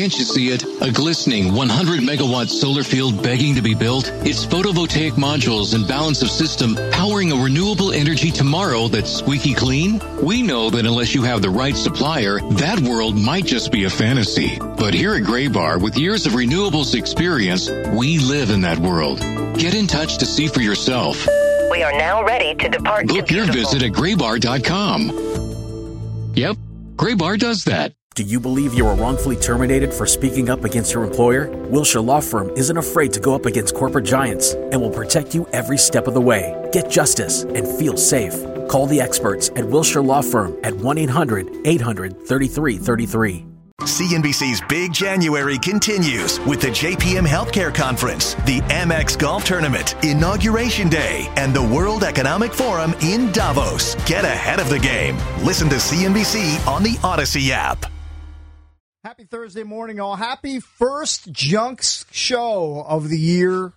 Can't you see it? A glistening 100-megawatt solar field begging to be built? It's photovoltaic modules and balance of system powering a renewable energy tomorrow that's squeaky clean? We know that unless you have the right supplier, that world might just be a fantasy. But here at Graybar, with years of renewables experience, we live in that world. Get in touch to see for yourself. We are now ready to depart. Book your visit at graybar.com. Yep, Graybar does that. Do you believe you were wrongfully terminated for speaking up against your employer? Wilshire Law Firm isn't afraid to go up against corporate giants and will protect you every step of the way. Get justice and feel safe. Call the experts at Wilshire Law Firm at 1-800-800-3333. CNBC's Big January continues with the JPM Healthcare Conference, the Amex Golf Tournament, Inauguration Day, and the World Economic Forum in Davos. Get ahead of the game. Listen to CNBC on the Odyssey app. Happy Thursday morning, all. Happy first Junks show of the year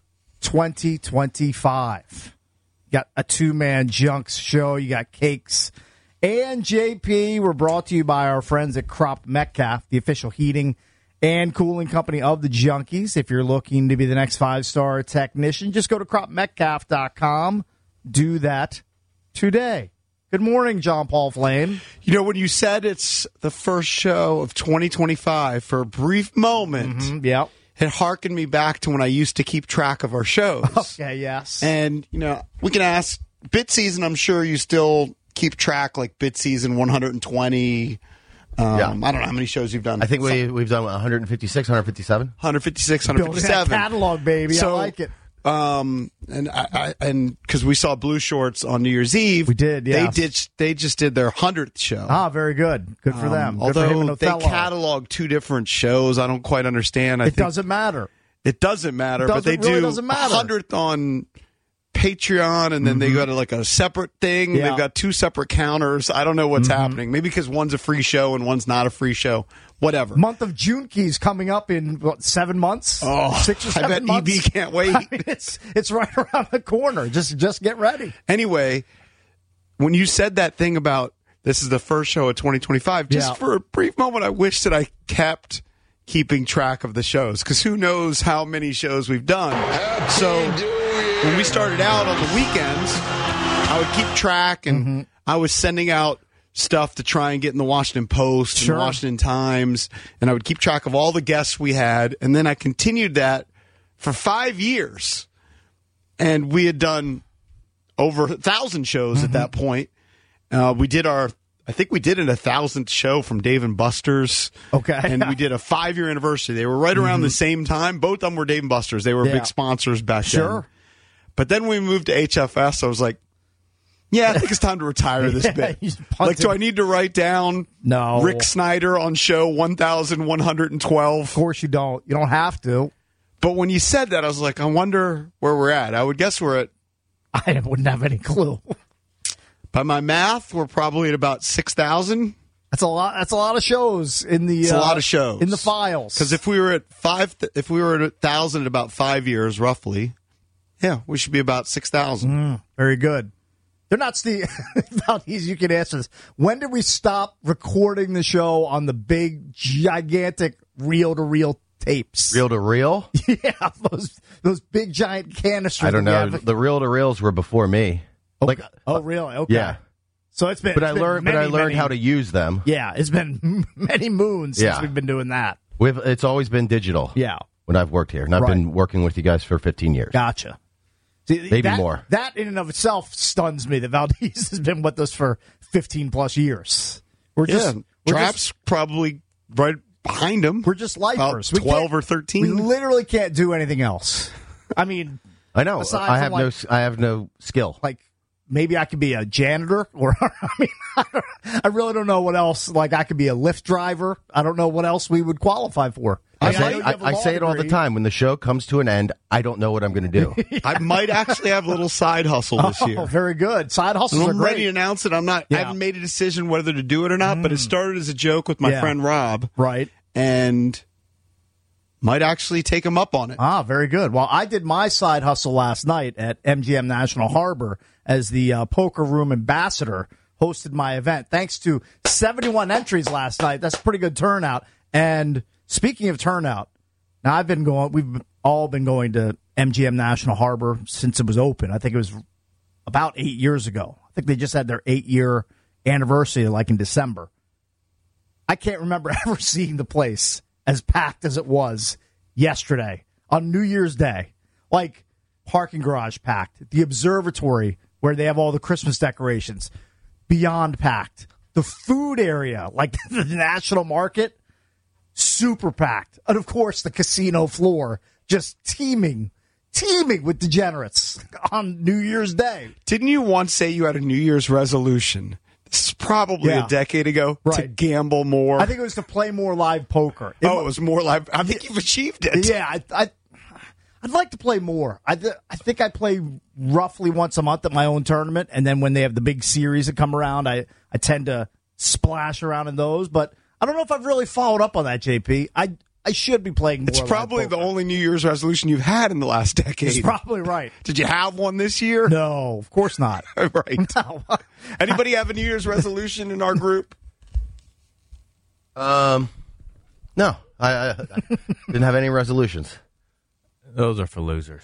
2025. You got a two-man Junks show. You got Cakes and JP. We're brought to you by our friends at Crop Metcalf, the official heating and cooling company of the Junkies. If you're looking to be the next 5-star technician, just go to cropmetcalf.com. Do that today. Good morning, John Paul Flame. You know, when you said it's the first show of 2025, for a brief moment, Yep. it harkened me back to when I used to keep track of our shows. Okay, yes. And, you know, we can ask, bid season, I'm sure you still keep track, like bid season 120. I don't know how many shows you've done. I think we've done 156, 157. 156, Building 157. that catalog, baby. So, I like it. And because we saw Blue Shorts on New Year's Eve, We did, yeah. They just did their 100th show. Very good. Good for them. Good for him Although and they Othello. catalog two different shows, I don't quite understand. It doesn't matter. It doesn't matter, It but they really do doesn't matter. 100th on Patreon, and then they got like a separate thing. Yeah. They've got two separate counters. I don't know what's happening. Maybe because one's a free show and one's not a free show. Whatever. Month of June keys coming up in 7 months? Oh, 6 or 7 I bet months? EB can't wait. I mean, it's right around the corner. Just get ready. Anyway, when you said that thing about this is the first show of 2025, just for a brief moment, I wish that I kept keeping track of the shows, because who knows how many shows we've done. So when we started out on the weekends, I would keep track, and I was sending out stuff to try and get in the Washington Post and the Washington Times, and I would keep track of all the guests we had, and then I continued that for 5 years, and we had done over 1,000 shows at that point. We did I think we did an 1,000th show from Dave and Buster's. Okay. And we did a 5-year anniversary. They were right around the same time. Both of them were Dave and Buster's. They were big sponsors back then. But then we moved to HFS. I was like, yeah, I think it's time to retire this bit. Like, do I need to write down Rick Snyder on show 1,112? Of course you don't. You don't have to. But when you said that, I was like, I wonder where we're at. I would guess we're at... I wouldn't have any clue. By my math, we're probably at about 6,000. That's a lot. That's a lot of shows in the. It's a lot of shows in the files. Because if we were at 1,000 in about 5 years, roughly, yeah, we should be about 6,000. Very good. They're not Valdez, you can answer this. When did we stop recording the show on the big, gigantic reel-to-reel tapes? Reel-to-reel? Yeah, those big, giant canisters. I don't know. The reel-to-reels were before me. Okay. Really? Okay. Yeah. So it's been. But I learned how to use them. Yeah, it's been many moons since we've been doing that. It's always been digital. Yeah. When I've worked here, and I've been working with you guys for 15 years. Gotcha. See, maybe more. That in and of itself stuns me that Valdez has been with us for 15 plus years. Trap's probably right behind him. We're just lifers. About 12 or 13. We literally can't do anything else. I mean, I know. I have no skill. Like, maybe I could be a janitor, or I really don't know what else. Like, I could be a Lyft driver. I don't know what else we would qualify for. I say it all the time. When the show comes to an end, I don't know what I'm going to do. I might actually have a little side hustle this year. Oh, very good. Side hustles are I'm great. ready to announce it. I haven't made a decision whether to do it or not, but it started as a joke with my friend Rob. Right. And might actually take him up on it. Very good. Well, I did my side hustle last night at MGM National Harbor as the Poker Room ambassador, hosted my event. Thanks to 71 entries last night. That's a pretty good turnout. And Speaking of turnout, now we've all been going to MGM National Harbor since it was open. I think it was about 8 years ago. I think they just had their 8-year anniversary like in December. I can't remember ever seeing the place as packed as it was yesterday on New Year's Day. Like, parking garage packed. The observatory where they have all the Christmas decorations, beyond packed. The food area, like the National Market, super packed. And, of course, the casino floor just teeming with degenerates on New Year's Day. Didn't you once say you had a New Year's resolution? This is probably a decade ago, to gamble more. I think it was to play more live poker. It was more live. I think you've achieved it. Yeah, I'd like to play more. I think I play roughly once a month at my own tournament, and then when they have the big series that come around, I tend to splash around in those. But I don't know if I've really followed up on that, JP. I should be playing more. It's probably the only New Year's resolution you've had in the last decade. It's probably right. Did you have one this year? No, of course not. Right. No. Anybody have a New Year's resolution in our group? No, I didn't have any resolutions. Those are for losers.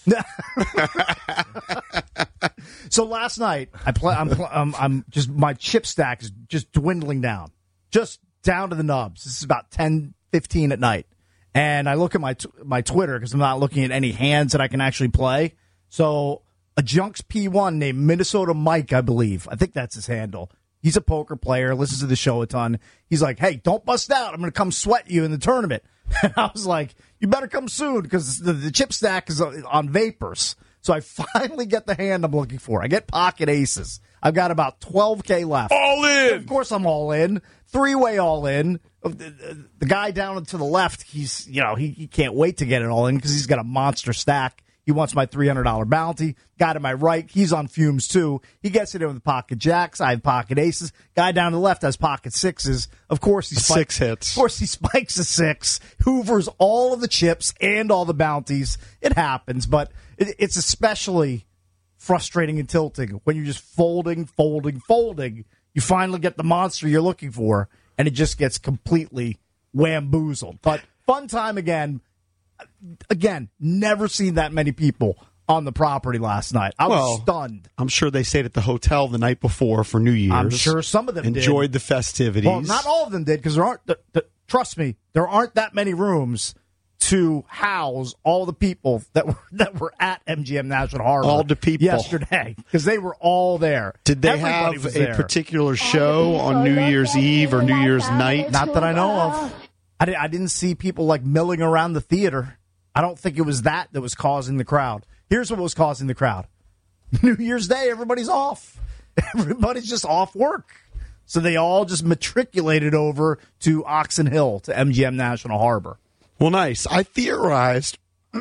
So last night, I'm just my chip stack is just dwindling down, just down to the nubs. This is about 10:15 at night, and I look at my Twitter because I'm not looking at any hands that I can actually play. So a Junks P1 named Minnesota Mike, I believe. I think that's his handle. He's a poker player, listens to the show a ton. He's like, hey, don't bust out. I'm going to come sweat you in the tournament. And I was like, you better come soon because the chip stack is on vapors. So I finally get the hand I'm looking for. I get pocket aces. I've got about $12K left. All in! Of course I'm all in. Three-way all in. The guy down to the left, he can't wait to get it all in because he's got a monster stack. He wants my $300 bounty. Guy to my right, he's on fumes too. He gets it in with pocket jacks. I have pocket aces. Guy down to the left has pocket sixes. Of course, he spikes 6 hits. Of course, he spikes a 6. Hoovers all of the chips and all the bounties. It happens, but it's especially frustrating and tilting when you're just folding. You finally get the monster you're looking for, and it just gets completely whamboozled. But fun time again. Again, never seen that many people on the property last night. I was stunned. I'm sure they stayed at the hotel the night before for New Year's. I'm sure some of them enjoyed did. the festivities. Well, not all of them did because there aren't. Trust me, there aren't that many rooms to house all the people that were at MGM National Harbor. All the people yesterday because they were all there. Did they Everybody have was a there. particular show on New Year's Eve or New Year's night? Not that I know of. I didn't see people like milling around the theater. I don't think it was that was causing the crowd. Here's what was causing the crowd. New Year's Day, everybody's off. Everybody's just off work. So they all just matriculated over to Oxon Hill, to MGM National Harbor. Well, nice. I theorized,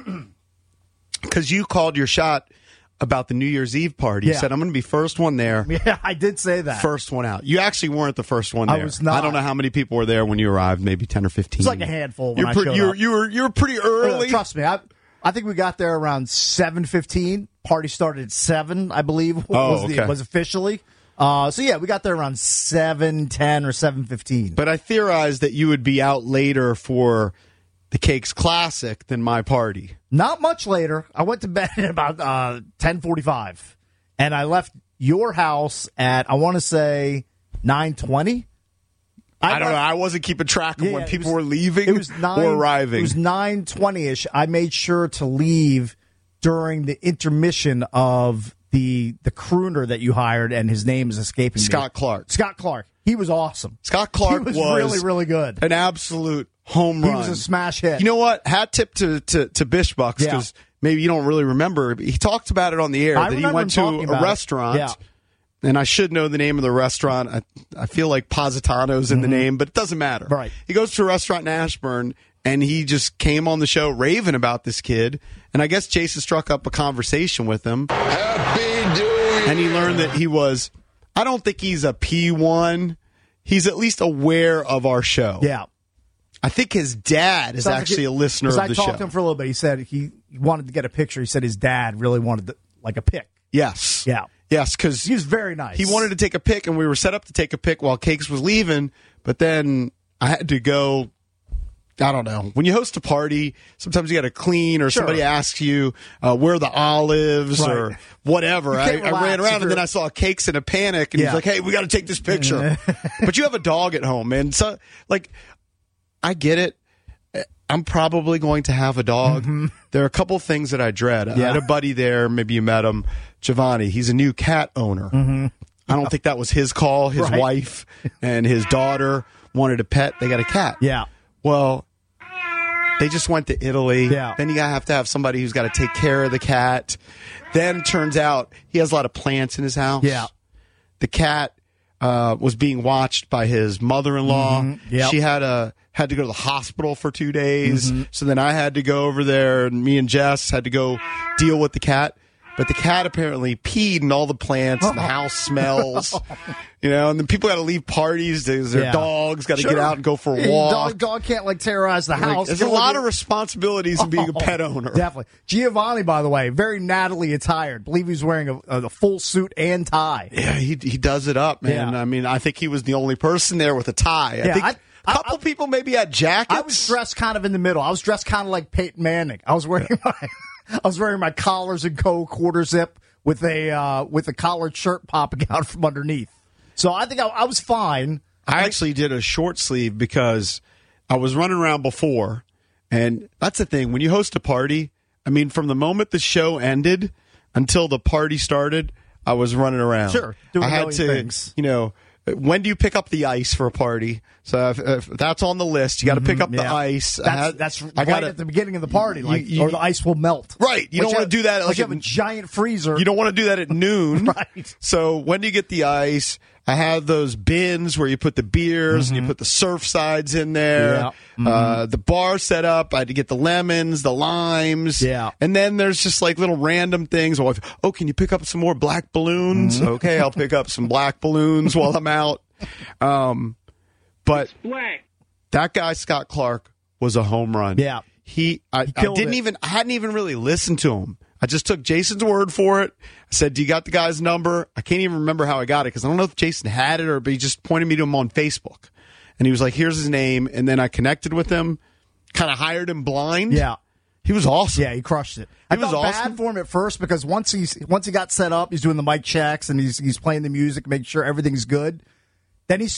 because you called your shot about the New Year's Eve party. You said, I'm going to be first one there. Yeah, I did say that. First one out. You actually weren't the first one there. I was not. I don't know how many people were there when you arrived, maybe 10 or 15. It's like a handful when I showed up. You were pretty early. Trust me, I think we got there around 7:15. Party started at 7, I believe, was officially. So, yeah, we got there around 7:10 or 7:15. But I theorized that you would be out later for the Cakes Classic than my party. Not much later. I went to bed at about 10:45, and I left your house at, I want to say, 9:20. I don't know. I wasn't keeping track of when people were leaving or arriving. It was 9:20-ish. I made sure to leave during the intermission of the crooner that you hired, and his name is escaping me. Scott Clark. Scott Clark. He was awesome. Scott Clark was really, really good. An absolute home run. He was a smash hit. You know what? Hat tip to Bishbucks, because maybe you don't really remember. He talked about it on the air, that he went to a restaurant. Yeah. And I should know the name of the restaurant. I feel like Positano's in the name, but it doesn't matter. Right. He goes to a restaurant in Ashburn, and he just came on the show raving about this kid. And I guess Jason struck up a conversation with him. And he learned that he was, I don't think he's a P1. He's at least aware of our show. Yeah. I think his dad is actually a listener of the show. I talked to him for a little bit. He said he wanted to get a picture. He said his dad really wanted a pic. Yes. Yeah. Yes, because he was very nice. He wanted to take a pic, and we were set up to take a pic while Cakes was leaving, but then I had to go I don't know. When you host a party, sometimes you got to clean, or somebody asks you where are the olives or whatever. I ran around and then I saw cakes in a panic, and he's like, "Hey, we got to take this picture." But you have a dog at home, man. So, like, I get it. I'm probably going to have a dog. There are a couple things that I dread. I had a buddy there. Maybe you met him, Giovanni. He's a new cat owner. I don't think that was his call. His wife and his daughter wanted a pet. They got a cat. Yeah. Well, they just went to Italy. Yeah. Then you have to have somebody who's got to take care of the cat. Then turns out he has a lot of plants in his house. Yeah. The cat was being watched by his mother-in-law. Yep. She had to go to the hospital for 2 days. So then I had to go over there, and me and Jess had to go deal with the cat. But the cat apparently peed in all the plants, and the house smells. And then people got to leave parties. Their dogs got to get out and go for a walk. Dog can't terrorize the house. There's a lot of responsibilities in being a pet owner. Definitely. Giovanni, by the way, very Natalie attired. I believe he's wearing a full suit and tie. Yeah, he does it up, man. Yeah. I mean, I think he was the only person there with a tie. I think a couple people maybe had jackets. I was dressed kind of in the middle. I was dressed kind of like Peyton Manning. I was wearing my collars and quarter zip with a collared shirt popping out from underneath. So I think I was fine. I actually did a short sleeve because I was running around before, and that's the thing. When you host a party, I mean, from the moment the show ended until the party started, I was running around. Sure, doing I had to, things. When do you pick up the ice for a party? So if that's on the list, you got to pick up the ice. That's right at the beginning of the party, or the ice will melt. Right. You don't want to do that. Like you have a giant freezer. You don't want to do that at noon. Right. So when do you get the ice? I had those bins where you put the beers and you put the surf sides in there. Yeah. The bar set up. I had to get the lemons, the limes. Yeah. And then there's just little random things. Oh, can you pick up some more black balloons? Okay, I'll pick up some black balloons while I'm out. But that guy, Scott Clark, was a home run. Yeah. I hadn't even really listened to him. I just took Jason's word for it. I said, "Do you got the guy's number?" I can't even remember how I got it because I don't know if Jason had it or but he just pointed me to him on Facebook. And he was like, "Here's his name." And then I connected with him, kind of hired him blind. Yeah. He was awesome. Yeah, he crushed it. I felt bad for him at first because once he got set up, he's doing the mic checks and he's playing the music, making sure everything's good. Then he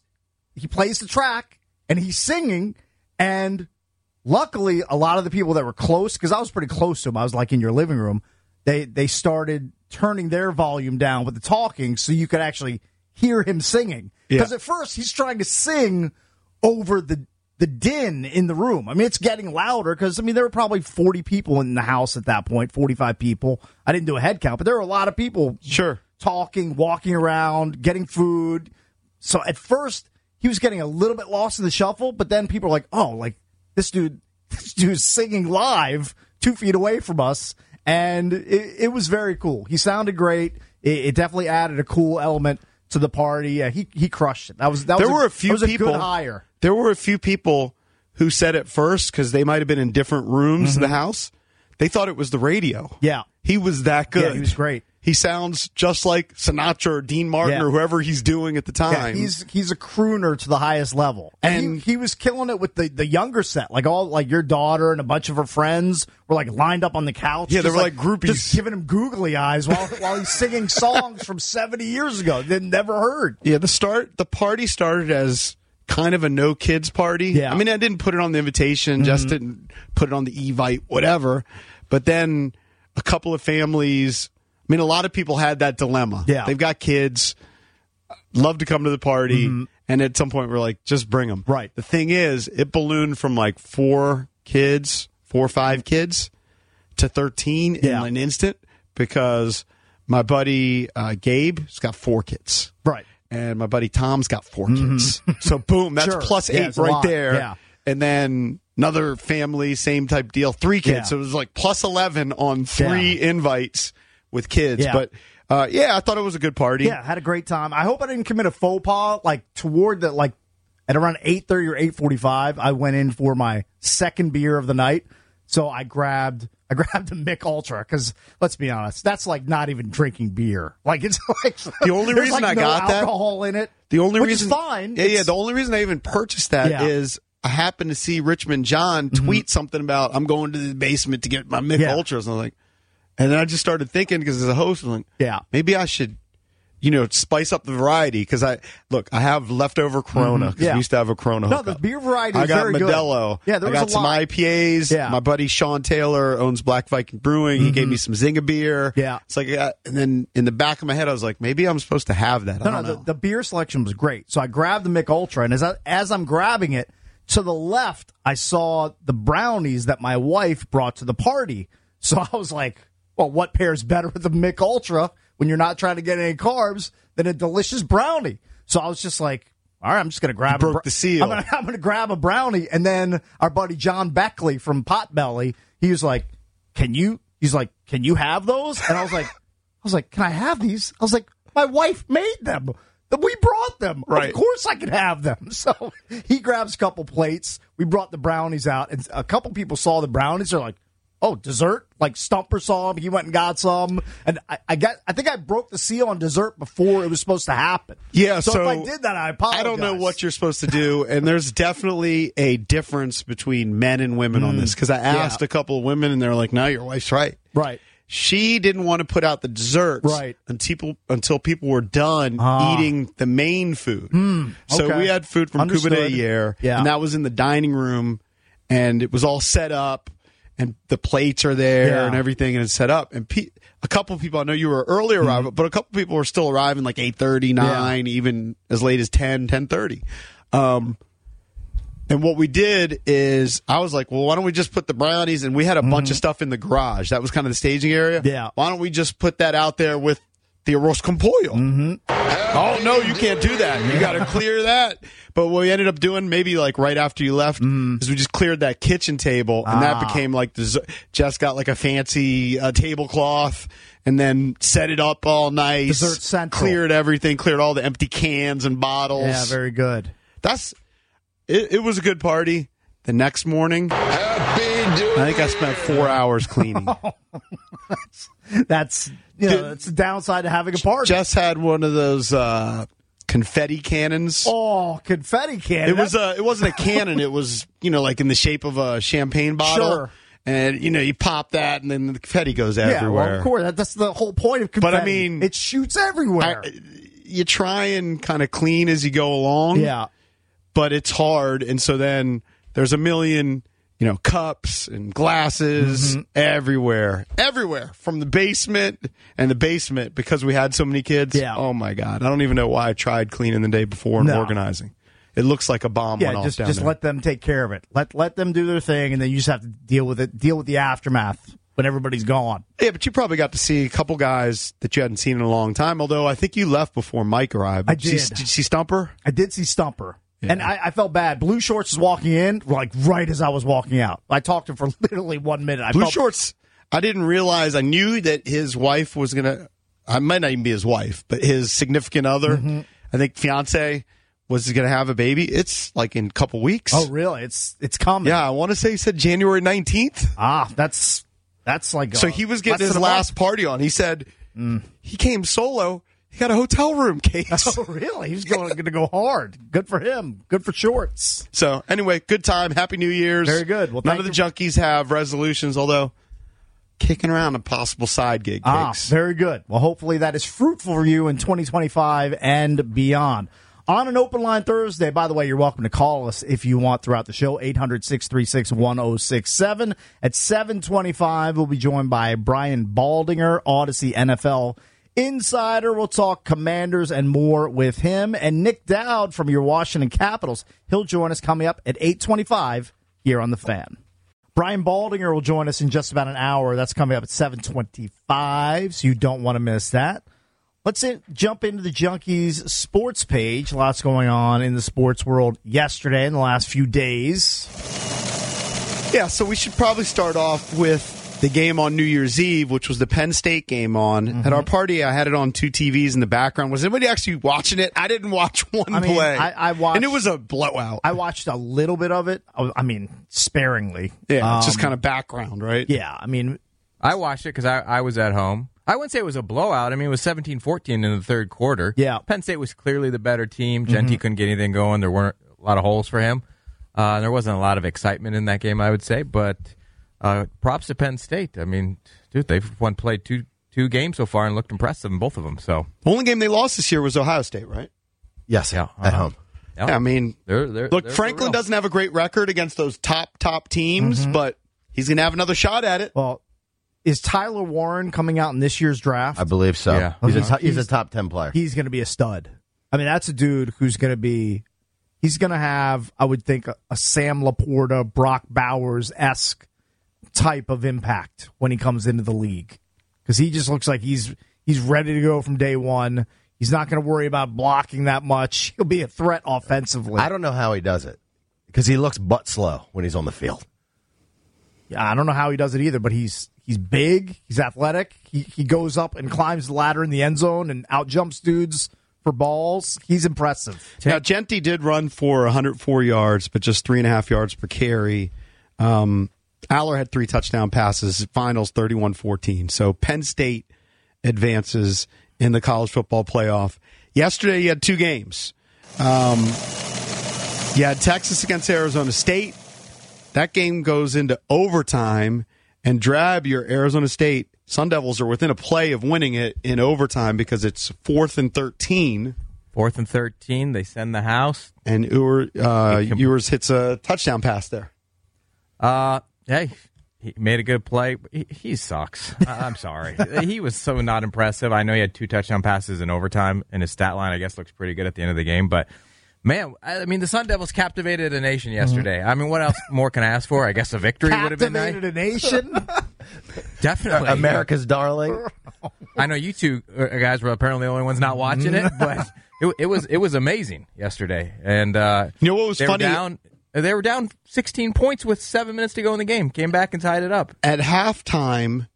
plays the track and he's singing, and luckily, a lot of the people that were close, because I was pretty close to him, I was in your living room, they started turning their volume down with the talking so you could actually hear him singing. Because at first, he's trying to sing over the din in the room. I mean, it's getting louder because, there were probably 40 people in the house at that point, 45 people. I didn't do a head count, but there were a lot of people talking, walking around, getting food. So at first, he was getting a little bit lost in the shuffle, but then people were like, oh, this dude's singing live 2 feet away from us, and it was very cool. He sounded great. It definitely added a cool element to the party. He crushed it. That was a good hire. There were a few people who said at first, because they might have been in different rooms of the house, they thought it was the radio. Yeah. He was that good. Yeah, he was great. He sounds just like Sinatra or Dean Martin or whoever he's doing at the time. Yeah, he's a crooner to the highest level. And he was killing it with the younger set. Your daughter and a bunch of her friends were lined up on the couch. Yeah, they were like groupies. Just giving him googly eyes while he's singing songs from 70 years ago they'd never heard. Yeah, the party started as kind of a no kids party. Yeah. I mean, I didn't put it on the invitation, just didn't put it on the Evite, whatever. But then a couple of families, a lot of people had that dilemma. Yeah. They've got kids, love to come to the party, and at some point we're like, just bring them. Right. The thing is, it ballooned from 4 or 5 kids to 13 in an instant because my buddy Gabe's got 4 kids. Right. And my buddy Tom's got 4 kids. So boom, that's plus 8 right there. Yeah. And then another family, same type deal, 3 kids. Yeah. So it was plus 11 on 3 invites with kids. Yeah. But I thought it was a good party. Yeah, had a great time. I hope I didn't commit a faux pas. Toward the at around 8:30 or 8:45, I went in for my second beer of the night. So I grabbed a Mick Ultra because let's be honest, that's not even drinking beer. It's the only reason I got that alcohol in it. The only which reason is fine. Yeah. The only reason I even purchased that is I happened to see Richmond John tweet something about I'm going to the basement to get my Mick Ultras. And I was like, and then I just started thinking because as a host, I'm like, maybe I should, spice up the variety because I have leftover Corona because we used to have a Corona hookup. No, the beer variety is very good. I got Modelo. Yeah, there was I got a some lot. IPAs. Yeah. My buddy Sean Taylor owns Black Viking Brewing. He gave me some Zinga beer. Yeah. It's like, and then in the back of my head, I was like, maybe I'm supposed to have that. I don't know. The beer selection was great. So I grabbed the Mick Ultra, and as I'm grabbing it, to the left, I saw the brownies that my wife brought to the party. So I was like, well, what pairs better with the Mick Ultra when you're not trying to get any carbs than a delicious brownie? So I was just like, all right, I'm just going to grab the seal. I'm going to grab a brownie. And then our buddy John Beckley from Potbelly, he was like, can you have those? And I was like, can I have these? I was like, my wife made them. We brought them. Right. Of course I can have them. So he grabs a couple plates. We brought the brownies out. And a couple people saw the brownies. They're like, oh, dessert? Like Stumper saw them. He went and got some. And I think I broke the seal on dessert before it was supposed to happen. Yeah, so if I did that, I apologize. I don't know what you're supposed to do. And there's definitely a difference between men and women on this. Because I asked a couple of women, and they're like, no, your wife's right. Right. She didn't want to put out the desserts until people were done eating the main food. So we had food from Cuba de Ayer, and that was in the dining room, and it was all set up, and the plates are there and everything, and it's set up. And a couple of people, I know you were early arrival, but a couple of people were still arriving like 8:30, 9, even as late as 10, 10:30. And what we did is I was like, well, why don't we just put the brownies, and we had a bunch of stuff in the garage. That was kind of the staging area. Yeah. Why don't we just put that out there with the arroz con pollo? Oh, no, you can't do that. You got to clear that. But what we ended up doing, maybe like right after you left, is we just cleared that kitchen table, and that became like Jess got like a fancy tablecloth, and then set it up all nice. Dessert Central. Cleared everything, cleared all the empty cans and bottles. Yeah, very good. It was a good party. The next morning, I think I spent 4 hours cleaning. That's the downside of having a party. Jess had one of those confetti cannons. Oh, confetti cannon! It wasn't a cannon. It was like in the shape of a champagne bottle. Sure. And you pop that, and then the confetti goes everywhere. Yeah, well, of course, that's the whole point of confetti. But I mean, it shoots everywhere. You try and kind of clean as you go along. Yeah. But it's hard, and so then there's a million, cups and glasses everywhere from the basement because we had so many kids. Yeah. Oh my God, I don't even know why I tried cleaning the day before and organizing. It looks like a bomb went off down just there. let them take care of it. Let them do their thing, and then you just have to deal with it. Deal with the aftermath when everybody's gone. Yeah, but you probably got to see a couple guys that you hadn't seen in a long time. Although I think you left before Mike arrived. I did. Did you see Stumper? I did see Stumper. Yeah. And I felt bad. Blue Shorts was walking in, like right as I was walking out. I talked to him for literally 1 minute. Blue Shorts, I didn't realize. I knew that his wife was going to, I might not even be his wife, but his significant other, I think fiance, was going to have a baby. It's like in a couple weeks. Oh, really? It's coming. Yeah, I want to say he said January 19th. That's like so he was getting his last party on. He said he came solo. He got a hotel room, Case. Oh, really? He's going to go hard. Good for him. Good for Shorts. So, anyway, good time. Happy New Year's. Very good. Well, none of the junkies have resolutions, although kicking around a possible side gig, Case. Very good. Well, hopefully that is fruitful for you in 2025 and beyond. On an Open Line Thursday, by the way, you're welcome to call us if you want throughout the show, 800-636-1067. At 7:25, we'll be joined by Brian Baldinger, Odyssey NFL Insider. We'll talk Commanders and more with him. And Nick Dowd from your Washington Capitals. He'll join us coming up at 8:25 here on The Fan. Brian Baldinger will join us in just about an hour. That's coming up at 7:25, so you don't want to miss that. Let's jump into the Junkies sports page. Lots going on in the sports world yesterday and the last few days. Yeah, so we should probably start off with the game on New Year's Eve, which was the Penn State game on. At our party, I had it on two TVs in the background. Was anybody actually watching it? I didn't watch one play. I watched, and it was a blowout. I watched a little bit of it. I mean, sparingly. Yeah, it's just kind of background, right? Yeah, I mean, I watched it because I was at home. I wouldn't say it was a blowout. I mean, it was 17-14 in the third quarter. Yeah. Penn State was clearly the better team. Genty couldn't get anything going. There weren't a lot of holes for him. There wasn't a lot of excitement in that game, I would say, but props to Penn State. I mean, dude, they've played two games so far and looked impressive in both of them. So the only game they lost this year was Ohio State, right? Yes, at home. Yeah, I mean, look, Franklin real. doesn't have a great record against those top teams, but he's going to have another shot at it. Well, is Tyler Warren coming out in this year's draft? I believe so. Yeah. He's a top 10 player. He's going to be a stud. I mean, that's a dude who's going to be. He's going to have, I would think, a Sam Laporta, Brock Bowers-esque type of impact when he comes into the league, because he just looks like he's ready to go from day one. He's not going to worry about blocking that much. He'll be a threat offensively. I don't know how he does it because he looks butt slow when he's on the field. Yeah, I don't know how he does it either, but he's big, he's athletic. He goes up and climbs the ladder in the end zone and outjumps dudes for balls. He's impressive. Now, Genti did run for 104 yards, but just 3.5 yards per carry. Aller had 3 touchdown passes. Finals 31-14. So Penn State advances in the college football playoff. Yesterday, you had 2 games. You had Texas against Arizona State. That game goes into overtime, and Drab, your Arizona State Sun Devils are within a play of winning it in overtime because it's 4th and 13. 4th and 13, they send the house. And Ewers hits a touchdown pass there. Hey, he made a good play. He sucks. I'm sorry. He was so not impressive. I know he had 2 touchdown passes in overtime, and his stat line, I guess, looks pretty good at the end of the game. But, man, I mean, the Sun Devils captivated a nation yesterday. I mean, what else more can I ask for? I guess a victory would have been nice. Captivated a nation? Definitely. America's darling. I know you two guys were apparently the only ones not watching it, but it was amazing yesterday. And you know what was funny? They were down 16 points with 7 minutes to go in the game. Came back and tied it up. At halftime,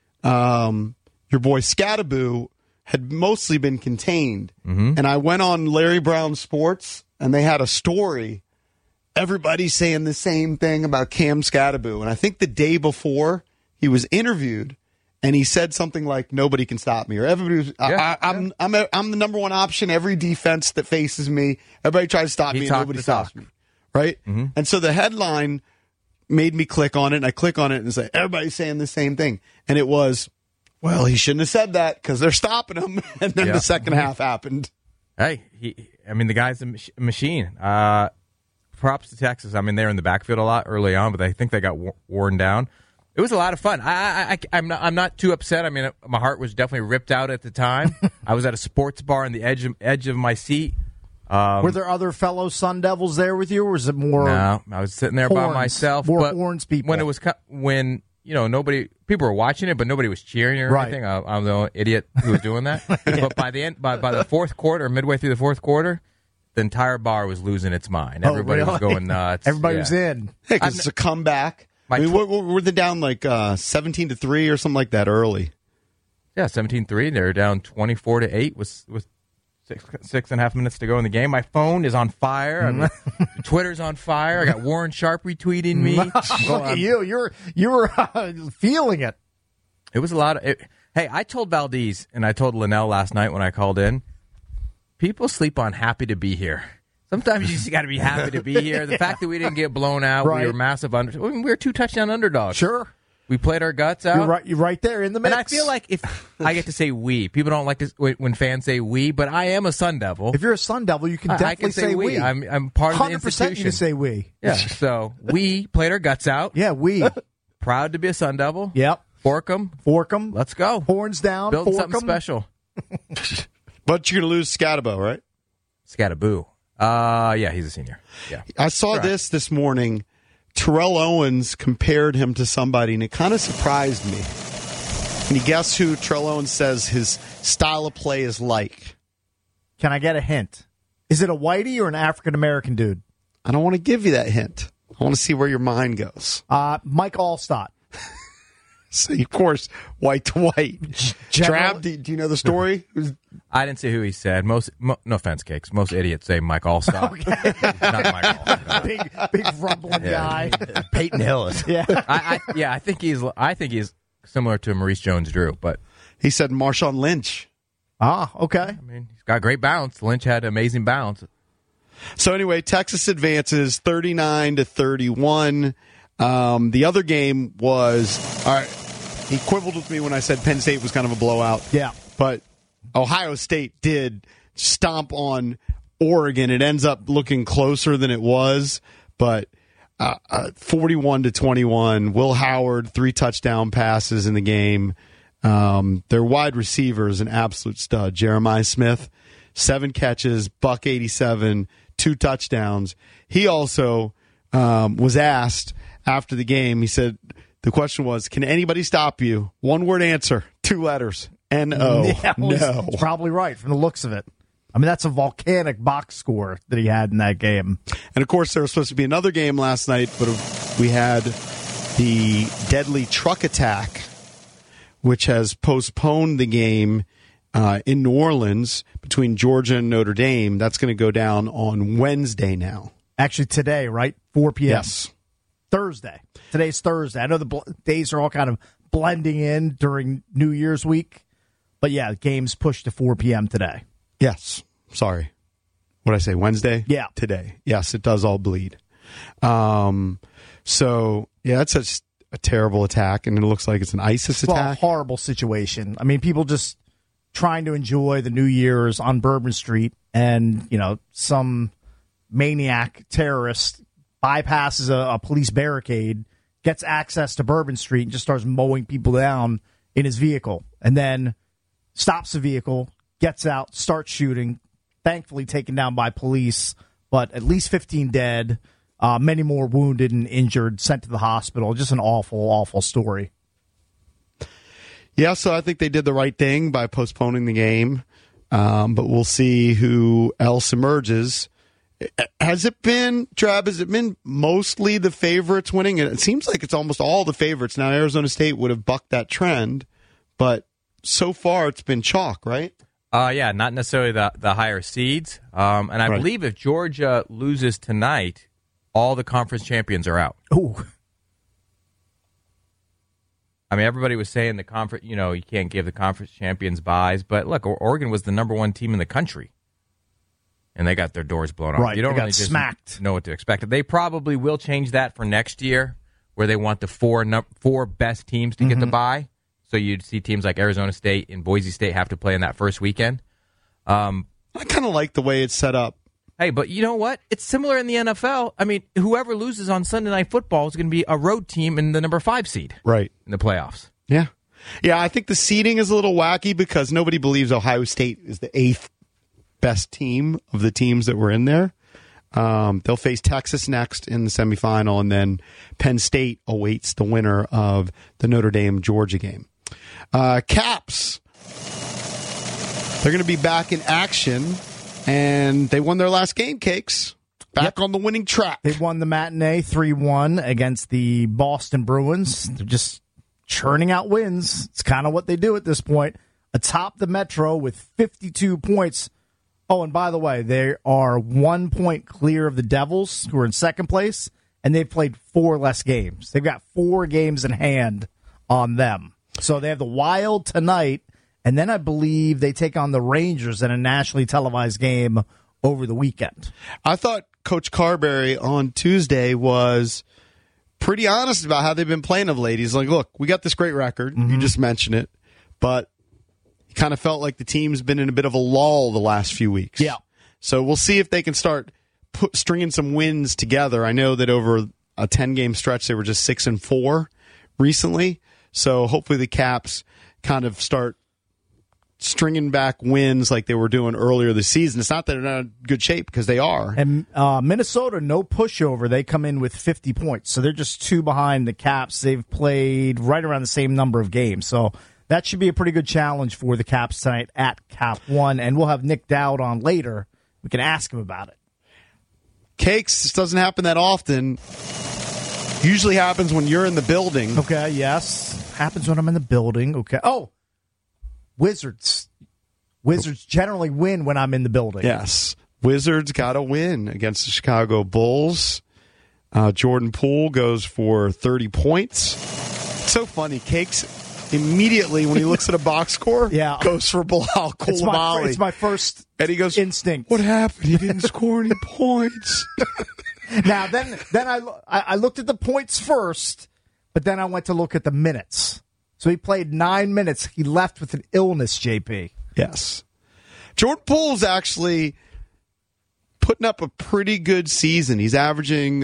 your boy Scattaboo had mostly been contained. And I went on Larry Brown Sports, and they had a story. Everybody's saying the same thing about Cam Scattaboo. And I think the day before, he was interviewed, and he said something like, "Nobody can stop me," or "Everybody was, I'm the number one option every defense that faces me. Everybody tries to stop me, and nobody stops me." Right? And so the headline made me click on it, and I click on it and say, everybody's saying the same thing. And it was, well, he shouldn't have said that because they're stopping him. And then the second half happened. Hey, the guy's a machine. Props to Texas. I mean, they're in the backfield a lot early on, but I think they got worn down. It was a lot of fun. I'm not too upset. I mean, my heart was definitely ripped out at the time. I was at a sports bar on the edge of my seat. Were there other fellow Sun Devils there with you, or was it more? No, I was sitting there by myself. More but Horns people. When people were watching it, but nobody was cheering or anything. I'm the only idiot who was doing that. But by the end, by the fourth quarter, midway through the fourth quarter, the entire bar was losing its mind. Everybody was going nuts. Everybody was in. Hey, because it's a comeback. I mean, were they down like 17-3 or something like that early? Yeah, 17-3. They were down 24-8 with 6.5 minutes to go in the game. My phone is on fire. I mean, Twitter's on fire. I got Warren Sharp retweeting me. Look at you. You were feeling it. It was a lot of. Hey, I told Valdez and I told Linnell last night when I called in. People sleep on happy to be here. Sometimes you just got to be happy to be here. The fact that we didn't get blown out, we were massive we were 2 touchdown underdogs. Sure. We played our guts out. You're right there in the mix. And I feel like if I get to say we, people don't like to when fans say we, but I am a Sun Devil. If you're a Sun Devil, you can definitely say we. I'm part of the institution. 100% you can say we. Yeah. So we played our guts out. Yeah, we. Proud to be a Sun Devil. Yep. Fork 'em. Let's go. Horns down. Build something special. But you're going to lose Scattaboo, right? Scattaboo. Yeah, he's a senior. Yeah. I saw this morning. Terrell Owens compared him to somebody, and it kind of surprised me. Can you guess who Terrell Owens says his style of play is like? Can I get a hint? Is it a whitey or an African-American dude? I don't want to give you that hint. I want to see where your mind goes. Mike Allstott. So, of course, white to white. Trav, do you know the story? I didn't see who he said. No offense, Cakes. Most idiots say Mike Allstott. Okay. Not Mike Allstott. Big rumbling guy. Peyton Hillis. Yeah. I think he's similar to Maurice Jones-Drew, but he said Marshawn Lynch. Ah, okay. I mean, he's got great bounce. Lynch had amazing bounce. So anyway, Texas advances 39-31. The other game was, all right, he quibbled with me when I said Penn State was kind of a blowout. Yeah. But Ohio State did stomp on Oregon. It ends up looking closer than it was, but 41-21. Will Howard, 3 touchdown passes in the game. Their wide receiver is an absolute stud. Jeremiah Smith, 7 catches, $187, 2 touchdowns. He also was asked after the game, he said, the question was, can anybody stop you? 1-word answer, 2 letters, N-O. Yeah, no. He's probably right from the looks of it. I mean, that's a volcanic box score that he had in that game. And, of course, there was supposed to be another game last night, but we had the deadly truck attack, which has postponed the game in New Orleans between Georgia and Notre Dame. That's going to go down on Wednesday now. Actually, today, right? 4 p.m. Yes. Thursday. Today's Thursday. I know the days are all kind of blending in during New Year's week. But, yeah, the game's pushed to 4 p.m. today. Yes. Sorry. What did I say? Wednesday? Yeah. Today. Yes, it does all bleed. So, yeah, that's such a terrible attack, and it looks like it's an ISIS attack. A horrible situation. I mean, people just trying to enjoy the New Year's on Bourbon Street, and, you know, some maniac terrorist bypasses a police barricade, gets access to Bourbon Street, and just starts mowing people down in his vehicle, and then stops the vehicle, gets out, starts shooting, thankfully taken down by police, but at least 15 dead, many more wounded and injured, sent to the hospital. Just an awful, awful story. Yeah, so I think they did the right thing by postponing the game, but we'll see who else emerges. Has it been mostly the favorites winning? It seems like it's almost all the favorites. Now, Arizona State would have bucked that trend, but so far it's been chalk, right? Yeah, not necessarily the higher seeds. And I believe if Georgia loses tonight, all the conference champions are out. Ooh. I mean, everybody was saying the conference, you know, you can't give the conference champions buys, but look, Oregon was the number 1 team in the country, and they got their doors blown off. Right, you don't they got really just smacked. know what to expect. They probably will change that for next year, where they want the four best teams to get the bye. So you'd see teams like Arizona State and Boise State have to play in that first weekend. I kind of like the way it's set up. Hey, but you know what? It's similar in the NFL. I mean, whoever loses on Sunday Night Football is going to be a road team in the number 5 seed, right, in the playoffs. Yeah. I think the seeding is a little wacky because nobody believes Ohio State is the 8th best team of the teams that were in there. They'll face Texas next in the semifinal, and then Penn State awaits the winner of the Notre Dame-Georgia game. Caps, they're going to be back in action, and they won their last game, Cakes. Back on the winning track. They won the matinee 3-1 against the Boston Bruins. They're just churning out wins. It's kind of what they do at this point. Atop the Metro with 52 points. Oh, and by the way, they are 1 point clear of the Devils, who are in second place, and they've played 4 less games. They've got 4 games in hand on them. So they have the Wild tonight, and then I believe they take on the Rangers in a nationally televised game over the weekend. I thought Coach Carberry on Tuesday was pretty honest about how they've been playing of late. He's like, look, we got this great record. You just mentioned it, but he kind of felt like the team's been in a bit of a lull the last few weeks. Yeah. So we'll see if they can start stringing some wins together. I know that over a 10-game stretch, they were just 6-4 recently. So hopefully the Caps kind of start stringing back wins like they were doing earlier this season. It's not that they're not in good shape, because they are. And Minnesota, no pushover. They come in with 50 points. So they're just 2 behind the Caps. They've played right around the same number of games. So that should be a pretty good challenge for the Caps tonight at Cap One. And we'll have Nick Dowd on later. We can ask him about it. Cakes, this doesn't happen that often. Usually happens when you're in the building. Okay, yes. Happens when I'm in the building. Okay. Oh, Wizards. Wizards generally win when I'm in the building. Yes. Wizards got a win against the Chicago Bulls. Jordan Poole goes for 30 points. It's so funny. Cakes immediately when he looks at a box score, Yeah. goes for Bilal Coulibaly. It's my first and he goes, instinct. What happened? He didn't score any points. Now, then I looked at the points first, but then I went to look at the minutes. So he played 9 minutes. He left with an illness, JP. Yes. Jordan Poole's actually putting up a pretty good season. He's averaging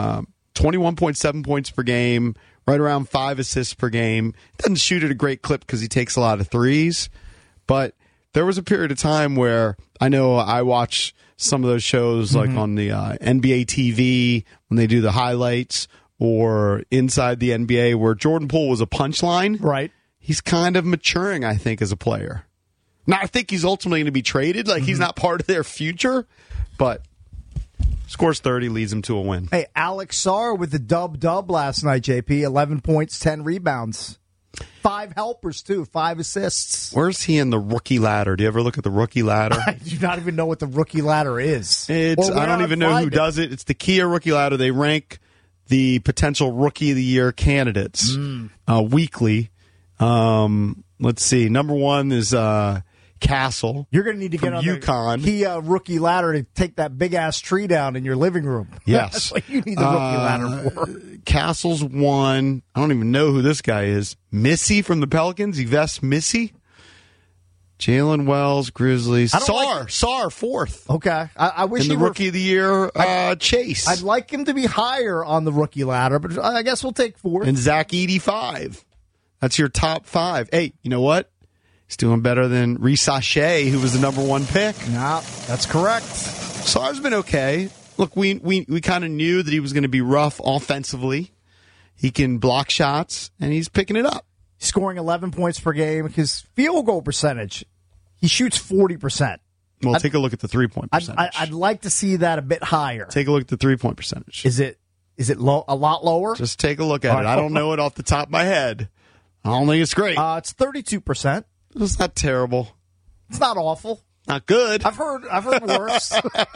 21.7 points per game, right around 5 assists per game. Doesn't shoot at a great clip because he takes a lot of threes. But there was a period of time where I know I watch some of those shows like on the NBA TV when they do the highlights or inside the NBA where Jordan Poole was a punchline. Right. He's kind of maturing, I think, as a player. Now, I think he's ultimately going to be traded. Like, he's not part of their future, but scores 30, leads him to a win. Hey, Alex Sarr with the dub last night, JP. 11 points, 10 rebounds. 5 helpers, too. 5 assists. Where's he in the rookie ladder? Do you ever look at the rookie ladder? I do not even know what the rookie ladder is. I don't even know who does it. It's the Kia rookie ladder. They rank the potential rookie of the year candidates weekly. Let's see. Number 1 is Castle. You're going to need to get on UConn. the Kia rookie ladder to take that big-ass tree down in your living room. Yes. That's what you need the rookie ladder for. Castle's 1. I don't even know who this guy is. Missy from the Pelicans. Yves Missy. Jalen Wells, Grizzlies. Sarr 4th. Okay. I wish in he the were rookie of the year, Chase. I'd like him to be higher on the rookie ladder, but I guess we'll take 4th. And Zach Edey 5. That's your top 5. Hey, you know what? He's doing better than Reece Shea, who was the number 1 pick. No, that's correct. Sarr's been okay. Look, we kind of knew that he was going to be rough offensively. He can block shots, and he's picking it up. Scoring 11 points per game. His field goal percentage, he shoots 40%. Well, take a look at the 3-point percentage. I'd like to see that a bit higher. Take a look at the 3-point percentage. Is it low, a lot lower? Just take a look at it. I don't know it off the top of my head. I don't think it's great. It's 32%. It's not terrible. It's not awful. Not good. I've heard worse.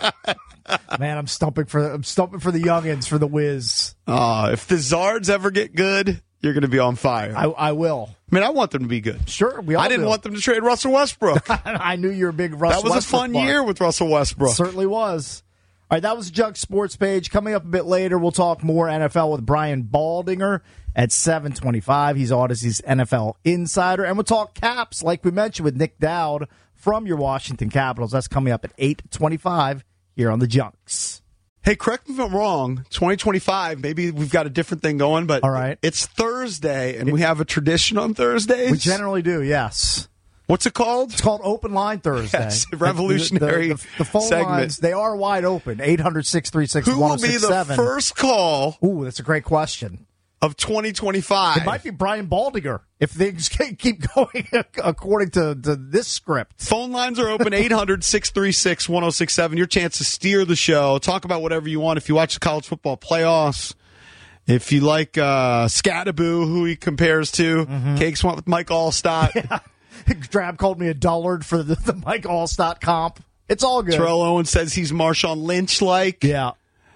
Man, I'm stumping for the youngins for the Wiz. If the Zards ever get good, you're going to be on fire. I will. I mean, I want them to be good. Sure, we all I didn't do. want them to trade Russell Westbrook. I knew you were a big Russell Westbrook. That was a fun year with Russell Westbrook. It certainly was. All right, that was the Jug Sports page. Coming up a bit later, we'll talk more NFL with Brian Baldinger at 7:25. He's Odyssey's NFL insider. And we'll talk Caps, like we mentioned, with Nick Dowd from your Washington Capitals. That's coming up at 8:25 here on the Junks. Hey, correct me if I'm wrong. 2025, maybe we've got a different thing going, but all right. It's Thursday, and we have a tradition on Thursdays. We generally do, yes. What's it called? It's called Open Line Thursday. Yes, revolutionary the phone segment. lines, they are wide open. 800-636-1067. Who will be the first call? Ooh, that's a great question. Of 2025. It might be Brian Baldinger if things keep going according to this script. Phone lines are open, 800-636-1067. Your chance to steer the show. Talk about whatever you want. If you watch the college football playoffs, if you like Scattaboo, who he compares to, Cakes went with Mike Allstott. Yeah. Drab called me a dullard for the Mike Allstott comp. It's all good. Terrell Owens says he's Marshawn Lynch-like. Yeah.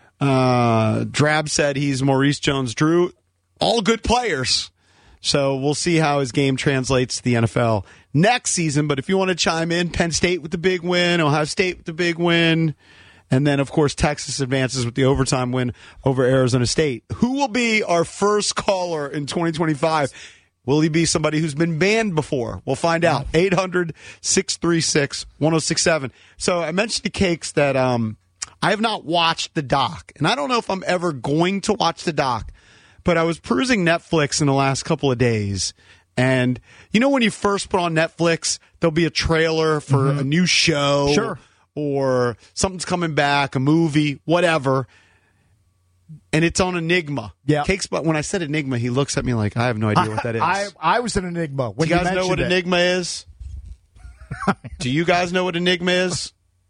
Drab said he's Maurice Jones-Drew. All good players. So we'll see how his game translates to the NFL next season. But if you want to chime in, Penn State with the big win, Ohio State with the big win, and then, of course, Texas advances with the overtime win over Arizona State. Who will be our first caller in 2025? Will he be somebody who's been banned before? We'll find out. 800-636-1067. So I mentioned to Cakes that I have not watched the doc, and I don't know if I'm ever going to watch the doc, but I was perusing Netflix in the last couple of days, and you know when you first put on Netflix, there'll be a trailer for a new show, sure, or something's coming back, a movie, whatever. And it's on Enigma. Yeah. Cakes, but when I said Enigma, he looks at me like, I have no idea what that is. I was an Enigma. When Do you guys know what it. Enigma is? Do you guys know what Enigma is?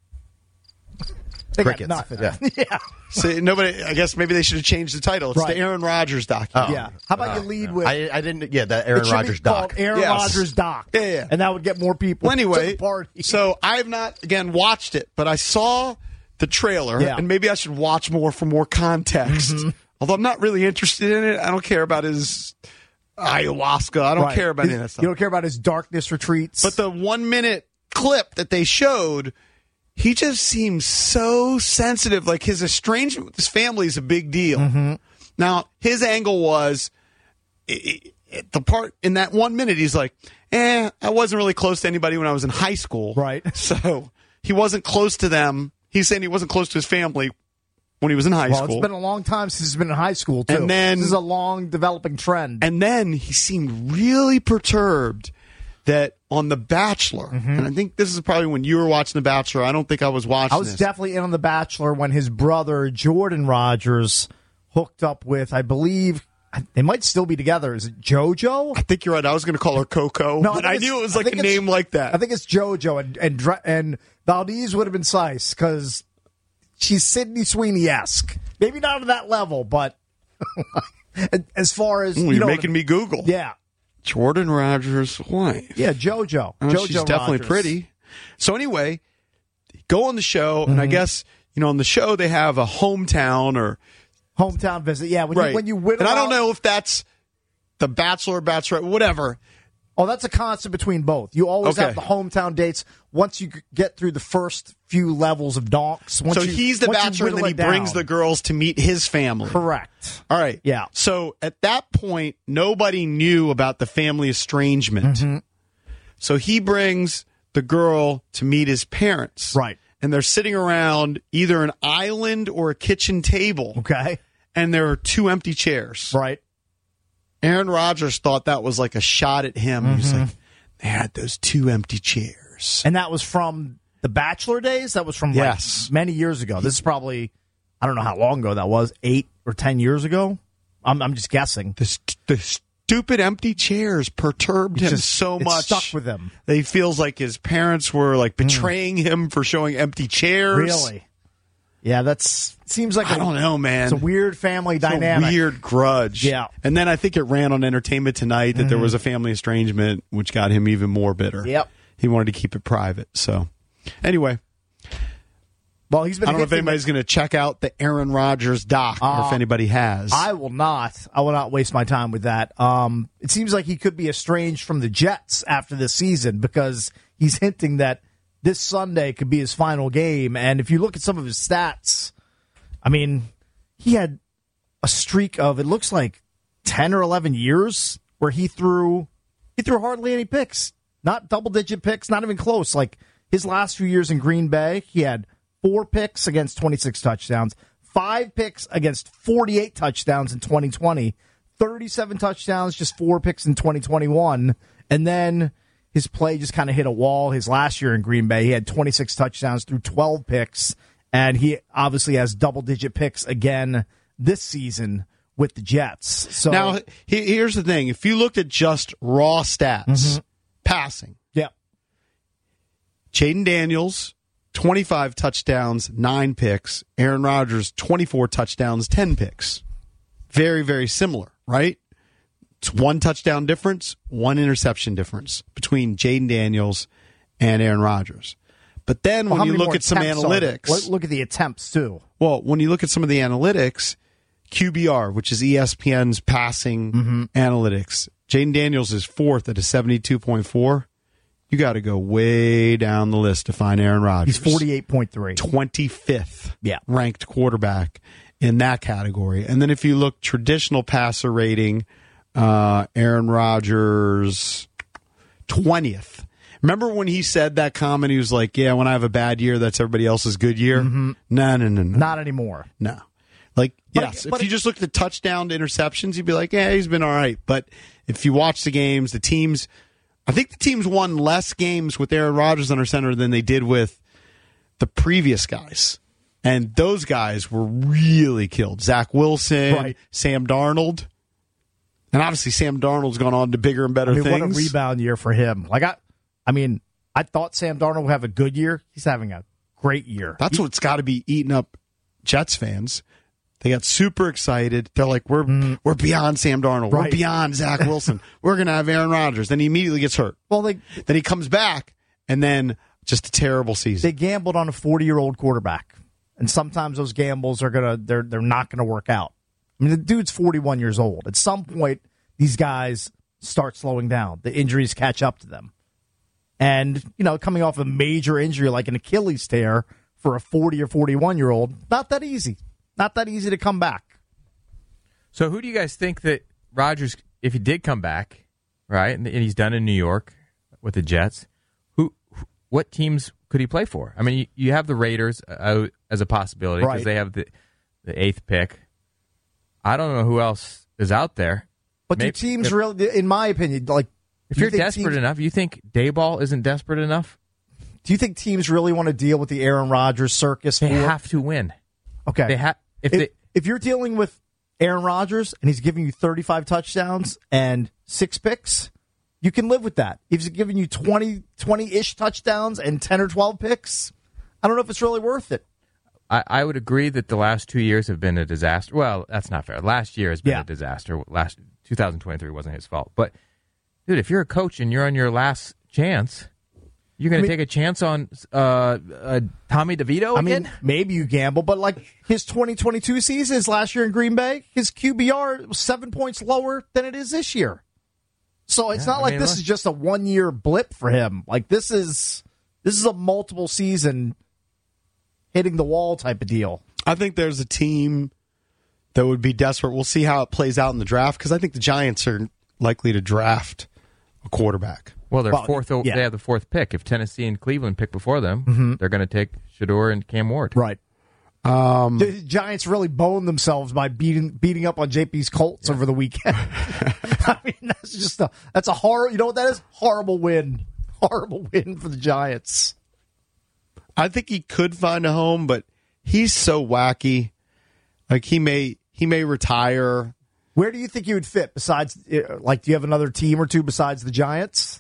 They Crickets. got nothing. Yeah. Yeah. See, nobody. I guess maybe they should have changed the title. It's Right. the Aaron Rodgers documentary. Yeah. How about you lead with? I didn't. Yeah, that it Aaron should Rodgers be called doc. Aaron Yes. Rodgers doc. Yeah. And that would get more people. Well, anyway, to the party. so I have not again watched it, but I saw the trailer, Yeah. and maybe I should watch more for more context. Although I'm not really interested in it. I don't care about his ayahuasca. I don't care about any of that stuff. You don't care about his darkness retreats. But the 1 minute clip that they showed, he just seems so sensitive. Like his estrangement with his family is a big deal. Mm-hmm. Now, his angle was the part in that 1 minute, he's like, I wasn't really close to anybody when I was in high school. Right. So he wasn't close to them. He's saying he wasn't close to his family when he was in high school. It's been a long time since he's been in high school, too. And then, this is a long developing trend. And then he seemed really perturbed that on The Bachelor, and I think this is probably when you were watching The Bachelor. I don't think I was watching I was definitely in on The Bachelor when his brother, Jordan Rogers, hooked up with, I believe, they might still be together. Is it JoJo? I think you're right. I was going to call her Coco, but I knew it was like a name like that. I think it's JoJo, and Valdez would have been Sice because she's Sydney Sweeney-esque. Maybe not on that level, but as far as you're making me Google. Yeah, Jordan Rogers' wife. Yeah, JoJo. JoJo she's definitely Rogers. Pretty. So anyway, go on the show, and I guess on the show they have a hometown visit. Yeah, when you whittle and I don't out- know if that's the Bachelor, Bachelorette, whatever. Oh, that's a constant between both. You always have the hometown dates once you get through the first few levels of donks. He's the Bachelor, and then he brings the girls to meet his family. Correct. All right. Yeah. So at that point, nobody knew about the family estrangement. So he brings the girl to meet his parents. Right. And they're sitting around either an island or a kitchen table. Okay. And there are 2 empty chairs. Right. Aaron Rodgers thought that was like a shot at him. He was like, they had those 2 empty chairs. And that was from the Bachelor days? That was from many years ago. This is probably, I don't know how long ago that was, 8 or 10 years ago? I'm just guessing. The stupid empty chairs perturbed him so much. Stuck with him. He feels like his parents were like betraying him for showing empty chairs. Really? Yeah, seems like I don't know, man. It's a weird family dynamic. A weird grudge. Yeah. And then I think it ran on Entertainment Tonight that there was a family estrangement, which got him even more bitter. Yep. He wanted to keep it private. So, anyway. Well, he's been. I don't know if anybody's going to check out the Aaron Rodgers doc, or if anybody has. I will not. I will not waste my time with that. It seems like he could be estranged from the Jets after this season because he's hinting that this Sunday could be his final game. And if you look at some of his stats, I mean, he had a streak of, it looks like 10 or 11 years where he threw hardly any picks. Not double-digit picks, not even close. Like his last few years in Green Bay, he had 4 picks against 26 touchdowns, 5 picks against 48 touchdowns in 2020, 37 touchdowns, just 4 picks in 2021. And then his play just kind of hit a wall. His last year in Green Bay, he had 26 touchdowns through 12 picks, and he obviously has double-digit picks again this season with the Jets. So now, here's the thing. If you looked at just raw stats, passing. Yeah. Jaden Daniels, 25 touchdowns, 9 picks. Aaron Rodgers, 24 touchdowns, 10 picks. Very, very similar, right? It's 1 touchdown difference, 1 interception difference between Jaden Daniels and Aaron Rodgers. But then when you look at some analytics... Look at the attempts, too. Well, when you look at some of the analytics, QBR, which is ESPN's passing analytics, Jaden Daniels is 4th at a 72.4. You got to go way down the list to find Aaron Rodgers. He's 48.3. 25th ranked quarterback in that category. And then if you look traditional passer rating, Aaron Rodgers, 20th. Remember when he said that comment? He was like, yeah, when I have a bad year, that's everybody else's good year. No. Not anymore. No. If you just looked at touchdown to interceptions, you'd be like, yeah, he's been all right. But if you watch the games, I think the teams won less games with Aaron Rodgers under center than they did with the previous guys. And those guys were really killed. Zach Wilson, Sam Darnold. And obviously Sam Darnold's gone on to bigger and better things. What a rebound year for him. I thought Sam Darnold would have a good year. He's having a great year. That's what's got to be eating up Jets fans. They got super excited. They're like, we're beyond Sam Darnold. We're beyond Zach Wilson. We're going to have Aaron Rodgers. Then he immediately gets hurt. Well, then he comes back, and then just a terrible season. They gambled on a 40-year-old quarterback, and sometimes those gambles are they're not gonna work out. I mean, the dude's 41 years old. At some point, these guys start slowing down. The injuries catch up to them. And, coming off a major injury like an Achilles tear for a 40 or 41-year-old, not that easy. Not that easy to come back. So who do you guys think that Rodgers, if he did come back, right, and he's done in New York with the Jets, what teams could he play for? I mean, you have the Raiders as a possibility because they have the 8th pick. I don't know who else is out there. But do teams really, in my opinion, if you're desperate enough, you think Daboll isn't desperate enough? Do you think teams really want to deal with the Aaron Rodgers circus? They have to win. Okay. They have. If you're dealing with Aaron Rodgers and he's giving you 35 touchdowns and 6 picks, you can live with that. If he's giving you 20-ish touchdowns and 10 or 12 picks, I don't know if it's really worth it. I would agree that the last 2 years have been a disaster. Well, that's not fair. Last year has been a disaster. 2023 wasn't his fault. But, dude, if you're a coach and you're on your last chance, you're going to take a chance on Tommy DeVito again? Mean, maybe you gamble, but his 2022 season, his last year in Green Bay, his QBR was 7 points lower than it is this year. So it's not this is just a 1-year blip for him. This is a multiple season hitting the wall type of deal. I think there's a team that would be desperate. We'll see how it plays out in the draft because I think the Giants are likely to draft a quarterback. Well, they have the 4th pick. If Tennessee and Cleveland pick before them, they're going to take Shedeur and Cam Ward. Right. The Giants really boned themselves by beating up on JP's Colts over the weekend. I mean, that's a horror. You know what that is? Horrible win. Horrible win for the Giants. I think he could find a home, but he's so wacky. He may retire. Where do you think he would fit? Besides, do you have another team or two besides the Giants?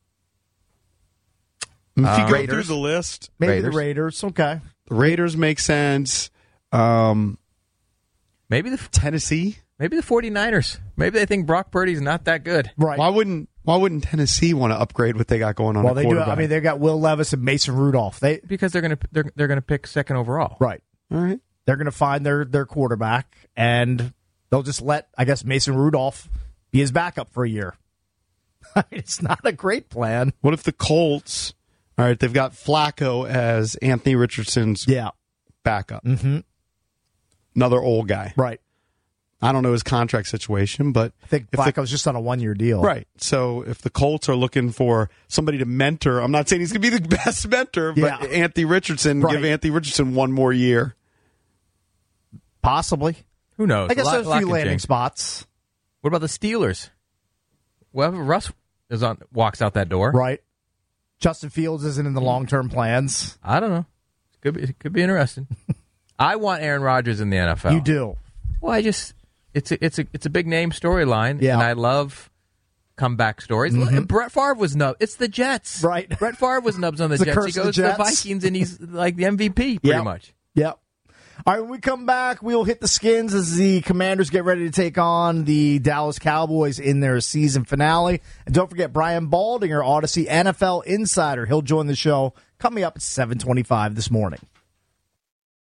If you go through the list, maybe the Raiders. Okay, the Raiders make sense. Maybe the Tennessee. Maybe the 49ers. Maybe they think Brock Purdy's not that good. Right. Why wouldn't Tennessee want to upgrade what they got going on? Well, they do. I mean, they got Will Levis and Mason Rudolph. Because they're gonna pick 2nd overall. Right. All right. They're gonna find their quarterback, and they'll just let Mason Rudolph be his backup for a year. I mean, it's not a great plan. What if the Colts? All right, they've got Flacco as Anthony Richardson's backup. Mm-hmm. Another old guy. Right. I don't know his contract situation, but I think Flacco's just on a 1-year deal. Right. So if the Colts are looking for somebody to mentor, I'm not saying he's going to be the best mentor, but Anthony Richardson, give Anthony Richardson 1 more year. Possibly. Who knows? I guess there's a few landing spots. What about the Steelers? Well, Russ walks out that door. Right. Justin Fields isn't in the long-term plans. I don't know. It could be interesting. I want Aaron Rodgers in the NFL. You do. Well, it's a big name storyline, and I love comeback stories. Mm-hmm. Brett Favre was nubbed. It's the Jets, right? Brett Favre was nubbed on the Jets. He goes to the Vikings, and he's like the MVP pretty much. Yep. All right, when we come back, we'll hit the Skins as the Commanders get ready to take on the Dallas Cowboys in their season finale. And don't forget Brian Baldinger, Odyssey NFL Insider. He'll join the show coming up at 7:25 this morning.